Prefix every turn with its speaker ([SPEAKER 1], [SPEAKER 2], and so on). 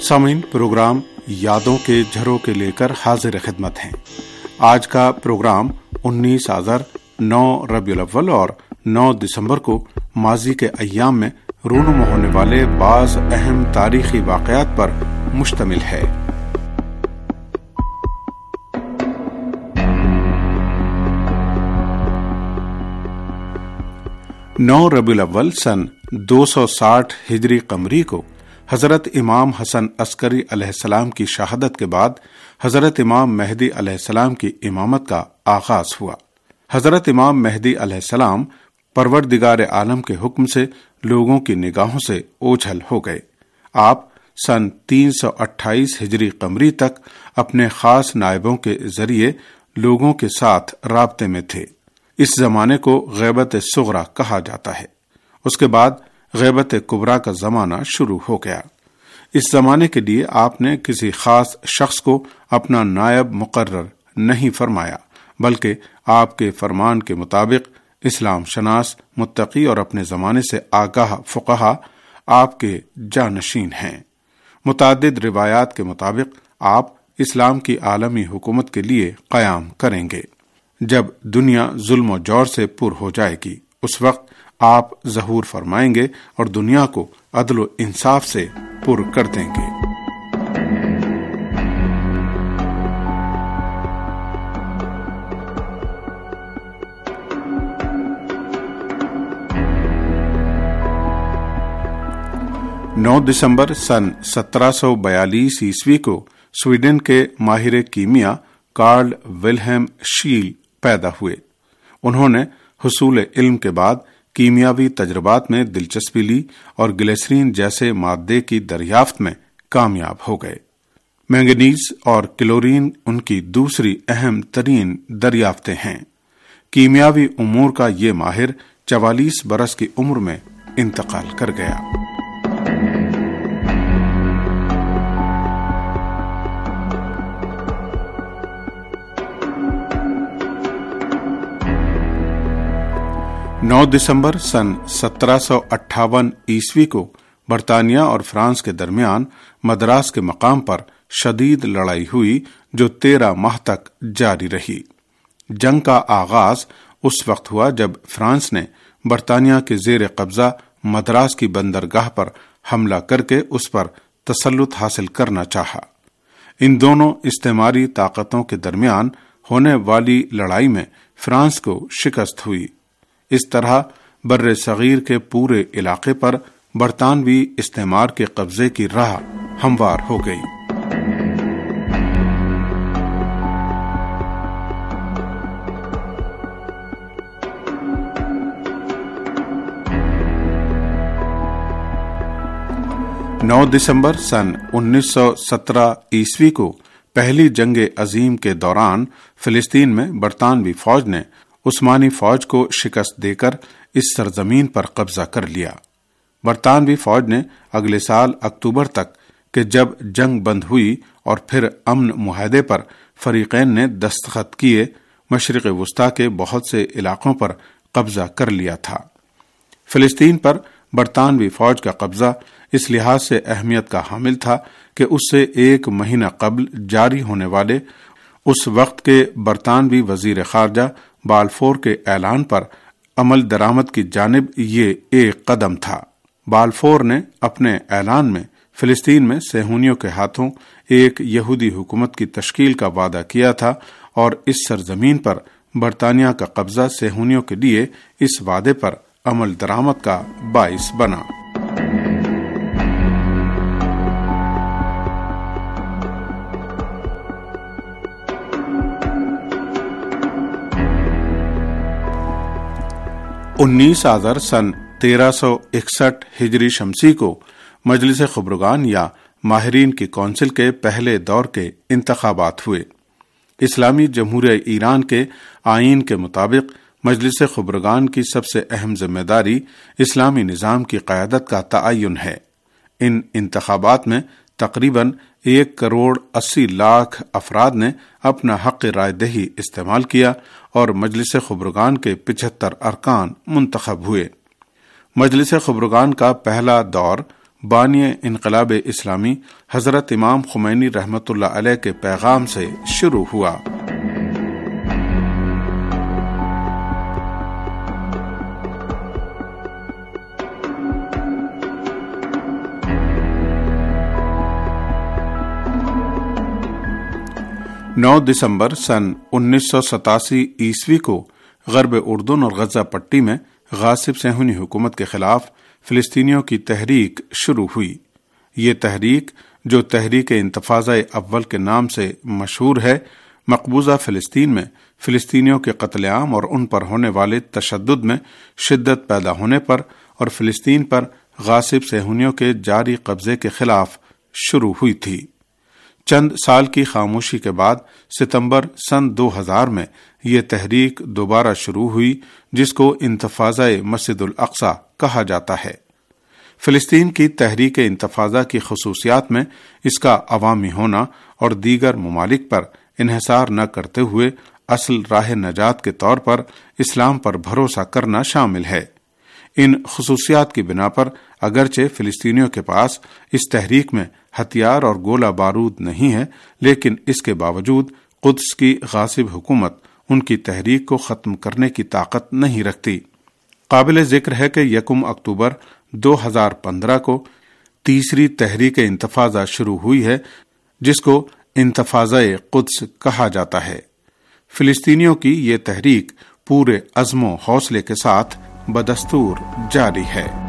[SPEAKER 1] सामीन प्रोग्राम यादों के झरोखे लेकर हाजिर खिदमत हैं। आज का प्रोग्राम 19 आज़र, 9 रबीउल अव्वल और 9 दिसंबर को माजी के अय्याम में रूनुमा होने वाले बाज़ अहम तारीखी वाक़यात पर मुश्तमिल है। 9 रबीउल अव्वल सन 260 हिजरी कमरी को हजरत इमाम हसन अस्करी अलैहिस्सलाम की शहादत के बाद हजरत इमाम मेहदी अलैहिस्सलाम की इमामत का आगाज हुआ। हजरत इमाम मेहदी अलैहिस्सलाम परवरदिगार आलम के हुक्म से लोगों की निगाहों से ओझल हो गए। आप सन 328 हिजरी कमरी तक अपने खास नायबों के जरिए लोगों के साथ राब्ते में थे। इस जमाने को गैबत सुगरा कहा जाता है। उसके बाद गैबत कुबरा का जमाना शुरू हो गया। इस जमाने के लिए आपने किसी खास शख्स को अपना नायब मुकर्रर नहीं फरमाया, बल्कि आपके फरमान के मुताबिक इस्लाम शनास, मुत्तकी और अपने जमाने से आगाह फुक़हा आपके जानशीन हैं। मुताद्दिद रिवायात के मुताबिक आप इस्लाम की आलमी हुकूमत के लिए क़याम करेंगे। जब दुनिया जुल्म और जौर से पुर हो जाएगी, उस वक्त आप ज़हूर फरमाएंगे और दुनिया को अदल व इंसाफ से पुर कर देंगे। नौ दिसंबर सन 1742 ईस्वी को स्वीडन के माहिर कीमिया कार्ल विल्हेम शील पैदा हुए। उन्होंने हुसूल इल्म के बाद कीमियावी तजर्बात में दिलचस्पी ली और ग्लिसरीन जैसे मादे की दरियाफ्त में कामयाब हो गए। मैंगनीज और क्लोरीन उनकी दूसरी अहम तरीन दरियाफ्तें हैं। कीमियावी उमूर का ये माहिर 44 बरस की उम्र में इंतकाल कर गया। नौ दिसंबर सन 1758 ईस्वी को बरतानिया और फ्रांस के दरमियान मद्रास के मकाम पर शदीद लड़ाई हुई, जो 13 माह तक जारी रही। जंग का आगाज उस वक्त हुआ जब फ्रांस ने बरतानिया के जेर कब्जा मद्रास की बंदरगाह पर हमला करके उस पर तसल्लुत हासिल करना चाहा। इन दोनों इस्तेमारी ताकतों के दरमियान होने वाली लड़ाई में फ्रांस को शिकस्त हुई। इस तरह बर्रे सगीर के पूरे इलाके पर बरतानवी इस्तेमार के कब्जे की राह हमवार हो गई। नौ दिसंबर सन 1917 ईस्वी को पहली जंग अजीम के दौरान फिलिस्तीन में बरतानवी फौज ने उस्मानी फौज को शिकस्त देकर इस सरजमीन पर कब्जा कर लिया। बरतानवी फौज ने अगले साल अक्टूबर तक के जब जंग बंद हुई और फिर अमन मुआहदे पर फरीकैन ने दस्तखत किए, मशरिक़ वुस्ता के बहुत से इलाकों पर कब्जा कर लिया था। फिलिस्तीन पर बरतानवी फौज का कब्जा इस लिहाज से अहमियत का हामिल था कि उससे 1 महीना कबल जारी होने वाले उस वक्त के बरतानवी वजीर खारजा बालफोर के ऐलान पर अमल दरामद की जानिब ये एक कदम था। बालफोर ने अपने ऐलान में फिलिस्तीन में सेहूनियों के हाथों एक यहूदी हुकूमत की तश्कील का वादा किया था और इस सरजमीन पर बरतानिया का कब्जा सेहूनियों के लिए इस वादे पर अमल दरामद का बाइस बना। उन्नीस आज़र सन 1361 हिजरी शमसी को मजलिस खबरगान या माहिरीन की कौंसिल के पहले दौर के इंतखाबात हुए। इस्लामी जमहूरिया ईरान के आईन के मुताबिक मजलिस खबरगान की सबसे अहम जिम्मेदारी इस्लामी निज़ाम की क़यादत का तअय्युन है। इन इंतखाबात में तकरीबन 1,80,00,000 अफराद ने अपना हक़ राय दही इस्तेमाल किया और मजलिस खबरगान के 75 अरकान मुंतखब हुए। मजलिस खबरगान का पहला दौर بانی انقلاب اسلامی حضرت امام خمینی رحمۃ اللہ علیہ کے پیغام سے شروع ہوا۔ 9 دسمبر سن 1987 عیسوی کو غرب اردن اور غزہ پٹی میں غاصب صہیونی حکومت کے خلاف فلسطینیوں کی تحریک شروع ہوئی۔ یہ تحریک، جو تحریک انتفاضہ اول کے نام سے مشہور ہے، مقبوضہ فلسطین میں فلسطینیوں کے قتل عام اور ان پر ہونے والے تشدد میں شدت پیدا ہونے پر اور فلسطین پر غاصب صہیونیوں کے جاری قبضے کے خلاف شروع ہوئی تھی۔ چند سال کی خاموشی کے بعد ستمبر سن 2000 میں یہ تحریک دوبارہ شروع ہوئی، جس کو انتفاضہ مسجد الاقصی کہا جاتا ہے۔ فلسطین کی تحریک انتفاضہ کی خصوصیات میں اس کا عوامی ہونا اور دیگر ممالک پر انحصار نہ کرتے ہوئے اصل راہ نجات کے طور پر اسلام پر بھروسہ کرنا شامل ہے۔ ان خصوصیات کی بنا پر اگرچہ فلسطینیوں کے پاس اس تحریک میں ہتھیار اور گولہ بارود نہیں ہے، لیکن اس کے باوجود قدس کی غاصب حکومت ان کی تحریک کو ختم کرنے کی طاقت نہیں رکھتی۔ قابل ذکر ہے کہ 1 اکتوبر 2015 کو تیسری تحریک انتفاضہ شروع ہوئی ہے، جس کو انتفاضہ قدس کہا جاتا ہے۔ فلسطینیوں کی یہ تحریک پورے عزم و حوصلے کے ساتھ بدستور جاری ہے۔